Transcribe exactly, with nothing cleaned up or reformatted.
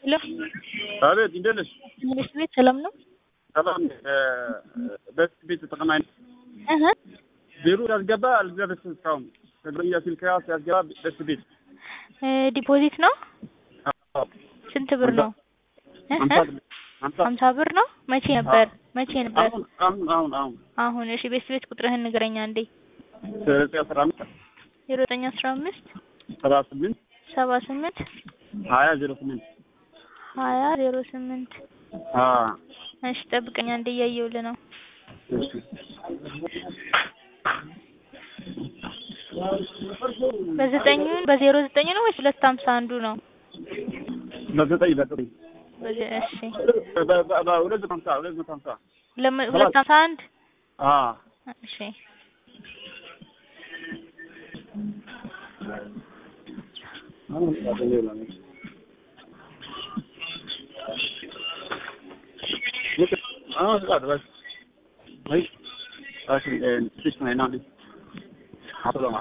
ሄሎ አቤት እንዴት ነሽ? ትምህርት ቤት ሰላም ነው? ሰላም በስ ቤት ተጠቅማኝ እህ ቢሮ ያስገባ አልገባም እስካሁን ከግብያ ስልክ ያስ ያስገባ በስ ቤት ዲፖዚት ነው? አዎ ስንት ብር ነው? ሀምሳ ብር ነው? መቼ ነበር? መቼ ነበር? አሁን አሁን አሁን አሁን አሁን እሺ ቤት ቤት ቁጥርህን ንገረኝ አንዴ ዜሮ ዘጠኝ አስራ አምስት ሰባ ስምንት ሰባ ስምንት ሀያ ዜሮ ስምንት ሀያ ዜሮ ስምንት አ እሺ ጠብቀኝ አንዴ እያየሁልህ ነው። በዘጠኝ በዜሮ ዘጠኝ ነው ወይስ ሁለት ሀምሳ አንዱ ነው? በዘጠኝ በዘጠኝ እሺ በሁለት ሀምሳ ሁለት ሀምሳ ሁለት ሀምሳ አንድ አ እሺ اه لا بس هاي عشان تسمع نادي